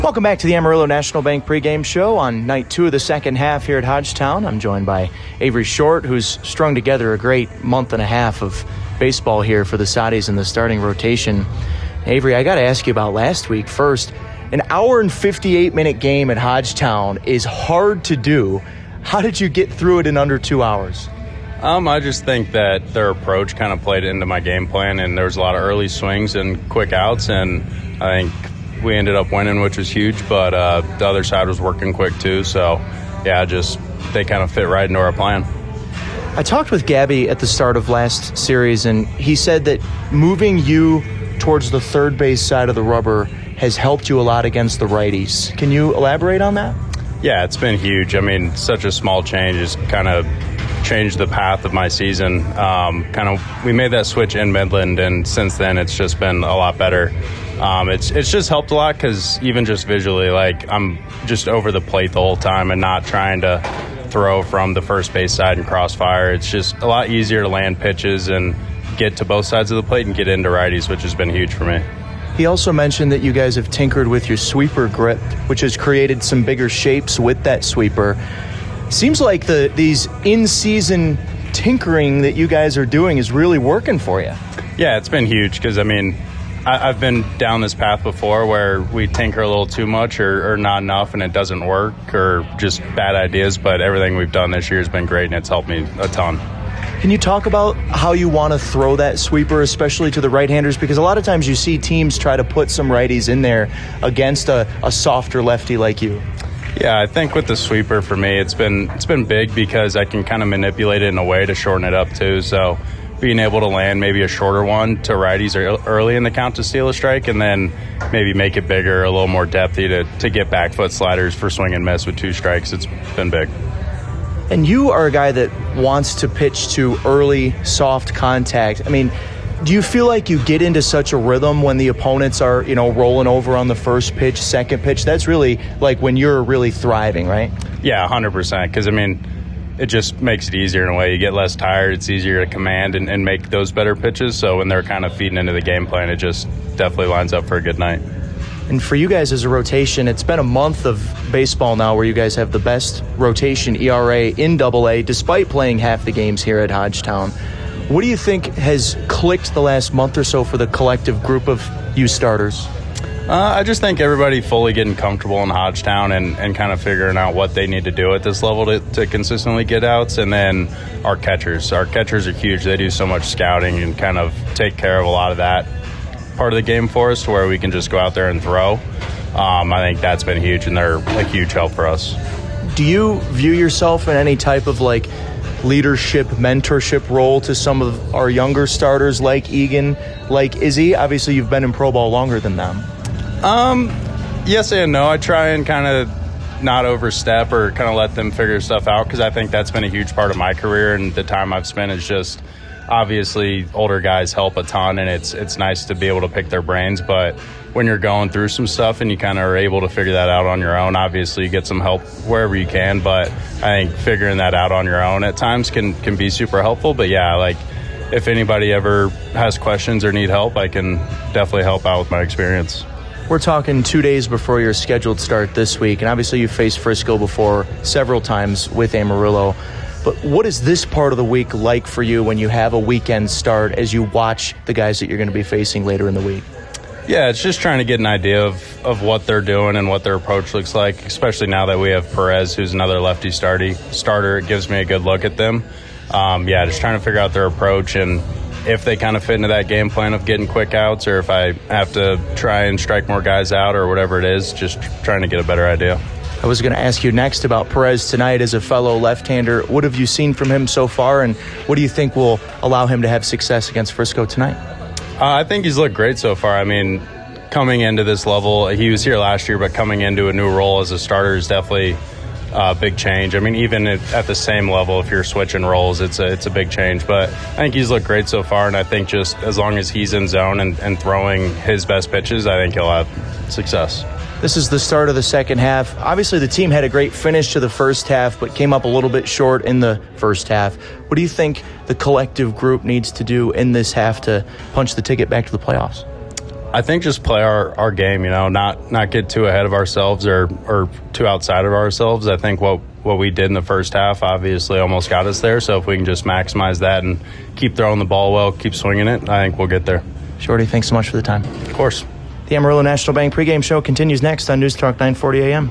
Welcome back to the Amarillo National Bank pregame show on night 2 of the second half here at Hodgetown. I'm joined by Avery Short, who's strung together a great month and a half of baseball here for the Soddies in the starting rotation. Avery, I got to ask you about last week first. An hour and 58-minute game at Hodgetown is hard to do. How did you get through it in under 2 hours? I just think that their approach kind of played into my game plan, and there was a lot of early swings and quick outs, and I think we ended up winning, which was huge, but the other side was working quick too. So, yeah, they kind of fit right into our plan. I talked with Gabby at the start of last series, and he said that moving you towards the third base side of the rubber has helped you a lot against the righties. Can you elaborate on that? Yeah, it's been huge. I mean, such a small change has kind of changed the path of my season. We made that switch in Midland, and since then it's just been a lot better. It's just helped a lot because even just visually, like, I'm just over the plate the whole time and not trying to throw from the first base side and crossfire. It's just a lot easier to land pitches and get to both sides of the plate and get into righties, which has been huge for me. He also mentioned that you guys have tinkered with your sweeper grip, which has created some bigger shapes with that sweeper. Seems like these in-season tinkering that you guys are doing is really working for you. Yeah, it's been huge because, I mean, I've been down this path before where we tinker a little too much or not enough and it doesn't work, or just bad ideas, but everything we've done this year has been great and it's helped me a ton. Can you talk about how you want to throw that sweeper, especially to the right-handers? Because a lot of times you see teams try to put some righties in there against a softer lefty like you. Yeah, I think with the sweeper for me, it's been big because I can kind of manipulate it in a way to shorten it up too. So being able to land maybe a shorter one to righties early in the count to steal a strike, and then maybe make it bigger, a little more depthy to get back foot sliders for swing and miss with 2 strikes. It's been big. And you are a guy that wants to pitch to early, soft contact. I mean, do you feel like you get into such a rhythm when the opponents are, rolling over on the first pitch, second pitch? That's really like when you're really thriving, right? Yeah, 100%. Because, I mean, it just makes it easier in a way. You get less tired. It's easier to command and make those better pitches. So when they're kind of feeding into the game plan, it just definitely lines up for a good night. And for you guys as a rotation, it's been a month of baseball now where you guys have the best rotation ERA in AA despite playing half the games here at Hodgetown. What do you think has clicked the last month or so for the collective group of you starters? I just think everybody fully getting comfortable in Hodgetown and kind of figuring out what they need to do at this level to consistently get outs. And then our catchers. Our catchers are huge. They do so much scouting and kind of take care of a lot of that part of the game for us to where we can just go out there and throw. I think that's been huge, and they're a huge help for us. Do you view yourself in any type of leadership, mentorship role to some of our younger starters like Egan, like Izzy? Obviously, you've been in pro ball longer than them. Yes and no. I try and kind of not overstep or kind of let them figure stuff out, because I think that's been a huge part of my career, and the time I've spent is just obviously older guys help a ton, and it's nice to be able to pick their brains. But when you're going through some stuff and you kind of are able to figure that out on your own, obviously you get some help wherever you can. But I think figuring that out on your own at times can be super helpful. But yeah, if anybody ever has questions or need help, I can definitely help out with my experience. We're talking 2 days before your scheduled start this week, and obviously you've faced Frisco before several times with Amarillo. But what is this part of the week like for you when you have a weekend start as you watch the guys that you're going to be facing later in the week? Yeah, it's just trying to get an idea of what they're doing and what their approach looks like, especially now that we have Perez, who's another lefty starter. It gives me a good look at them. Just trying to figure out their approach and if they kind of fit into that game plan of getting quick outs, or if I have to try and strike more guys out or whatever it is, just trying to get a better idea. I was going to ask you next about Perez tonight as a fellow left-hander. What have you seen from him so far, and what do you think will allow him to have success against Frisco tonight? I think he's looked great so far. I mean, coming into this level, he was here last year, but coming into a new role as a starter is definitely a big change. I mean, even at the same level, if you're switching roles, it's a big change. But I think he's looked great so far, and I think just as long as he's in zone and throwing his best pitches, I think he'll have success. This is the start of the second half. Obviously, the team had a great finish to the first half, but came up a little bit short in the first half. What do you think the collective group needs to do in this half to punch the ticket back to the playoffs? I think just play our game, not get too ahead of ourselves or too outside of ourselves. I think what we did in the first half obviously almost got us there. So if we can just maximize that and keep throwing the ball well, keep swinging it, I think we'll get there. Shorty, thanks so much for the time. Of course. The Amarillo National Bank pregame show continues next on News Talk 940 AM.